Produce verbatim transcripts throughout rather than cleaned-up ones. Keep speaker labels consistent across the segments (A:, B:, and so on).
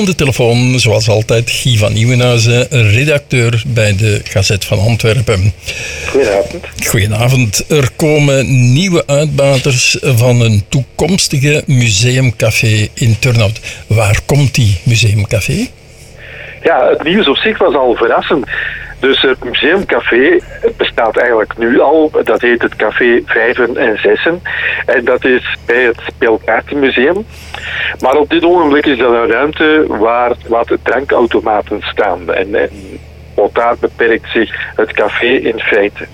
A: Aan de telefoon, zoals altijd, Guy van Nieuwenhuizen, redacteur bij de Gazet van Antwerpen.
B: Goedenavond.
A: Goedenavond. Er komen nieuwe uitbaters van een toekomstige museumcafé in Turnhout. Waar komt die museumcafé?
B: Ja, het nieuws op zich was al verrassend. Dus het museumcafé bestaat eigenlijk nu al. Dat heet het Café Vijven en Zessen. En dat is bij het Speelkaartenmuseum. Maar op dit ogenblik is dat een ruimte waar wat drankautomaten staan. En, en tot daar beperkt zich het café in feite.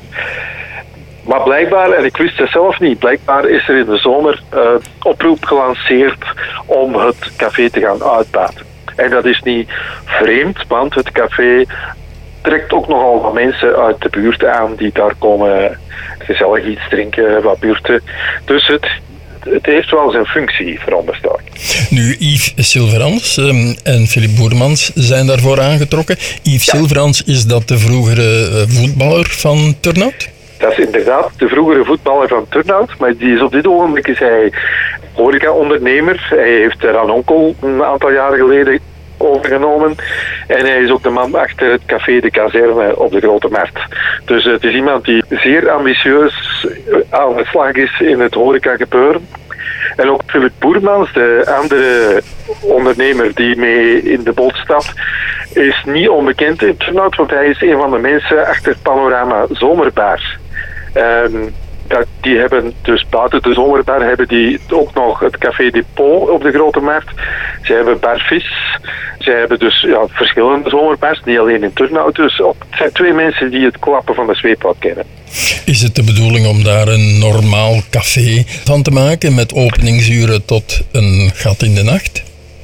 B: Maar blijkbaar, en ik wist het zelf niet, blijkbaar is er in de zomer uh, oproep gelanceerd om het café te gaan uitbaten. En dat is niet vreemd, want het café trekt ook nogal wat mensen uit de buurt aan die daar komen gezellig iets drinken, wat buurten. Dus het, het heeft wel zijn functie, veronderstel ik.
A: Nu, Yves Silverans um, en Philippe Boermans zijn daarvoor aangetrokken. Yves ja. Silverans, is dat de vroegere uh, voetballer van Turnhout?
B: Dat is inderdaad de vroegere voetballer van Turnhout, maar die is op dit ogenblik is hij horeca-ondernemer. Hij heeft Ranonkel een aantal jaren geleden overgenomen. En hij is ook de man achter het café De Kazerne op de Grote Markt. Dus het is iemand die zeer ambitieus aan de slag is in het horeca gebeuren. En ook Philippe Boermans, de andere ondernemer die mee in de boot stapt, is niet onbekend in Turnhout, want hij is een van de mensen achter Panorama Zomerbar. Um, Dat, die hebben dus buiten de zomerbar hebben die ook nog het Café Depot op de Grote Markt. Ze hebben Barvis. Ze hebben dus ja, verschillende zomerbars, niet alleen in Turnhout. Dus het zijn twee mensen die het klappen van de zweep wat kennen.
A: Is het de bedoeling om daar een normaal café van te maken met openingsuren tot een gat in de nacht?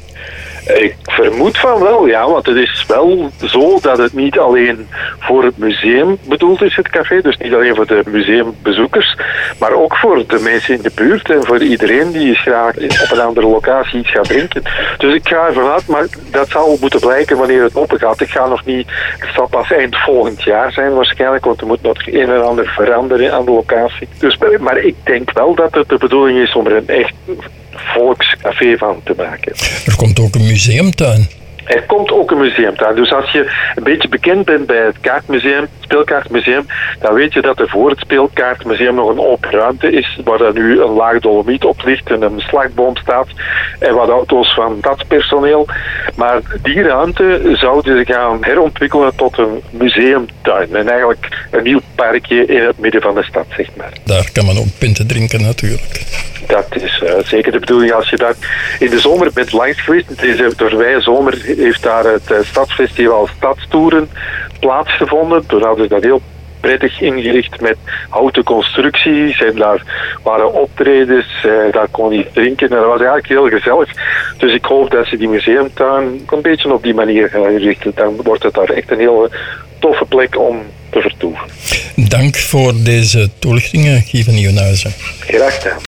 B: Ik vermoed van wel, ja, want het is wel zo dat het niet alleen voor het museum bedoeld is, het café, dus niet alleen voor de museumbezoekers, maar ook voor de mensen in de buurt en voor iedereen die eens graag op een andere locatie iets gaat drinken. Dus ik ga ervan uit, maar dat zal moeten blijken wanneer het open gaat. Ik ga nog niet, het zal pas eind volgend jaar zijn waarschijnlijk, want er moet nog een en ander veranderen aan de locatie. Dus, maar ik denk wel dat het de bedoeling is om er een echt volkscafé van te maken.
A: Er komt ook een museumtuin.
B: Er komt ook een museumtuin. Dus als je een beetje bekend bent bij het kaartmuseum, het speelkaartmuseum, dan weet je dat er voor het speelkaartmuseum nog een open ruimte is, waar er nu een laag dolomiet op ligt en een slagboom staat en wat auto's van stadspersoneel. Maar die ruimte zouden ze gaan herontwikkelen tot een museumtuin. En eigenlijk een nieuw parkje in het midden van de stad, zeg maar.
A: Daar kan men ook pinten drinken natuurlijk.
B: Dat is uh, zeker de bedoeling. Als je daar in de zomer bent langs geweest, het is door wij zomer heeft daar het uh, Stadsfestival Stadstoeren plaatsgevonden. Toen hadden ze dat heel prettig ingericht met houten constructies en daar waren optredens, uh, daar kon je drinken en dat was eigenlijk heel gezellig. Dus ik hoop dat ze die museumtuin een beetje op die manier gaan inrichten. Dan wordt het daar echt een hele toffe plek om te vertoeven.
A: Dank voor deze toelichtingen, Guy van Nieuwenhuizen.
B: Graag gedaan.